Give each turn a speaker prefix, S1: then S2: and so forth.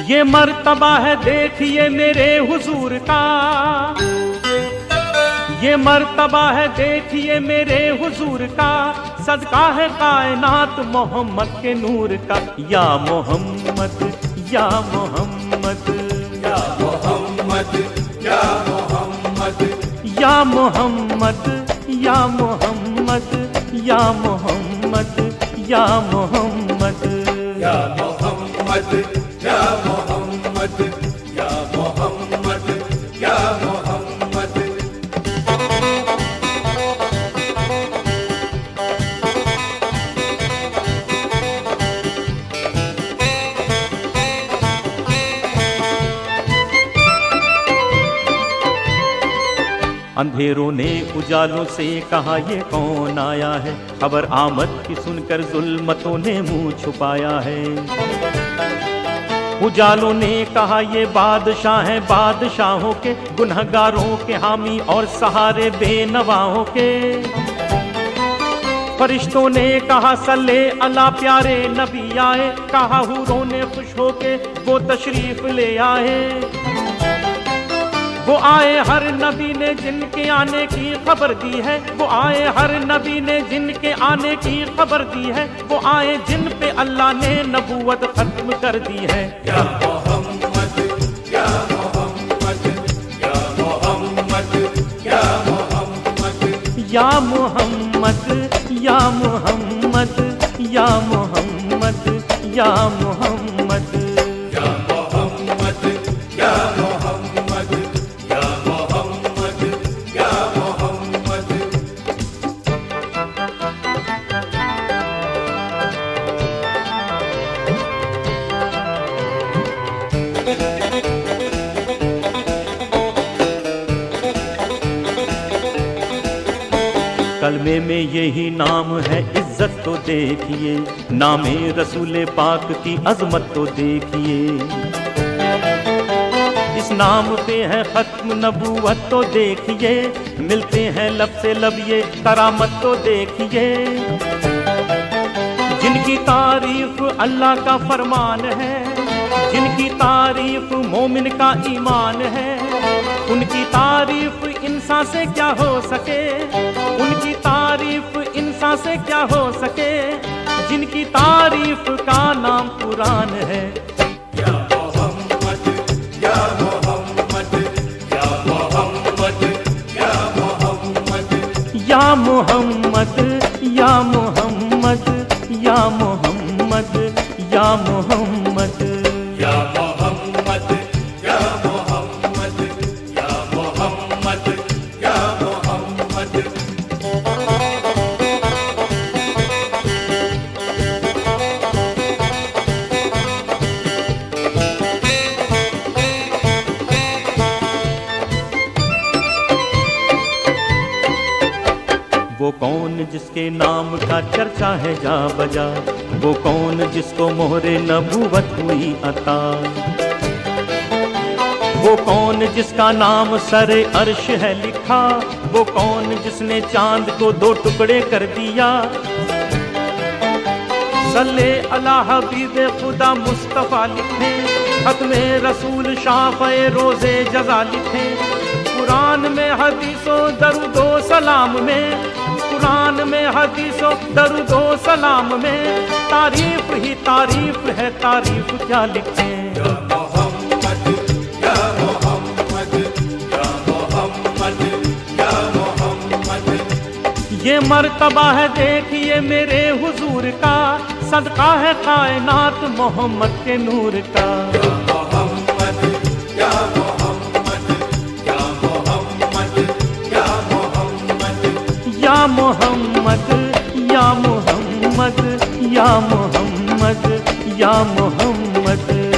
S1: ये मर्तबा है देखिए मेरे हुजूर का, ये मर्तबा है देखिए मेरे हुजूर का, सदका है कायनात मोहम्मद के नूर का। या मोहम्मद या मोहम्मद
S2: या मोहम्मद या मोहम्मद
S1: या मोहम्मद या मोहम्मद या मोहम्मद या मोहम्मद
S2: या मोहम्मद या मोहम्मद या मोहम्मद या मोहम्मद।
S1: अंधेरों ने उजालों से कहा ये कौन आया है, खबर आमद की सुनकर जुल्मतों ने मुंह छुपाया है। उजालों ने कहा ये बादशाह है बादशाहों के, गुनहगारों के हामी और सहारे बेनवाओं के। फरिश्तों ने कहा सल्ले अला प्यारे नबी आए, कहा हूरों ने खुश होके वो तशरीफ ले आए। वो आए हर नबी ने जिनके आने की खबर दी है, वो आए हर नबी ने जिनके आने की खबर दी है, वो आए जिन पे अल्लाह ने नबूवत खत्म कर दी है।
S2: या मोहम्मद या मोहम्मद या मोहम्मद या मोहम्मद
S1: या मोहम्मद या मोहम्मद या मोहम्मद या मोहम्मद
S2: या मोहम्मद या मोहम्मद या मोहम्मद या मोहम्मद।
S1: कलमे में यही नाम है इज्जत तो देखिए, नामे रसूल पाक की अजमत तो देखिए। इस नाम पे है खत्म नबूवत तो देखिए, मिलते हैं लब से लब ये करामत तो देखिए। जिनकी तारीफ अल्लाह का फरमान है, जिनकी तारीफ मोमिन का ईमान है, उनकी तारीफ इंसान से क्या हो सके, उनकी तारीफ इंसान से क्या हो सके, जिनकी तारीफ का नाम कुरान है।
S2: या मोहम्मद या मोहम्मद या मोहम्मद या मोहम्मद
S1: या मोहम्मद या मोहम्मद या मोहम्मद या मोहम्मद
S2: या मोहम्मद या मोहम्मद या मोहम्मद या मोहम्मद।
S1: वो कौन जिसके नाम का चर्चा है जा बजा, वो कौन जिसको मोहरे नबूवत हुई अता, वो कौन जिसका नाम सरे अर्श है लिखा, वो कौन जिसने चांद को दो टुकड़े कर दिया। सल्ले अला हबीबे खुदा मुस्तफा लिखे, खत्मे रसूल शाफ़े रोज़े जज़ा लिखे। कुरान में हदीसों दरूदो सलाम में, कुरान में हदीसों दरूदो सलाम में, तारीफ ही तारीफ है, तारीफ क्या लिखें।
S2: या मोहम्मद या मोहम्मद या मोहम्मद या मोहम्मद।
S1: ये मर्तबा है देखिए मेरे हुजूर का, सदका है कायनात मोहम्मद के नूर का।
S2: या मोहम्मद या मोहम्मद या मोहम्मद या मोहम्मद
S1: या मोहम्मद या मोहम्मद या मोहम्मद या मोहम्मद।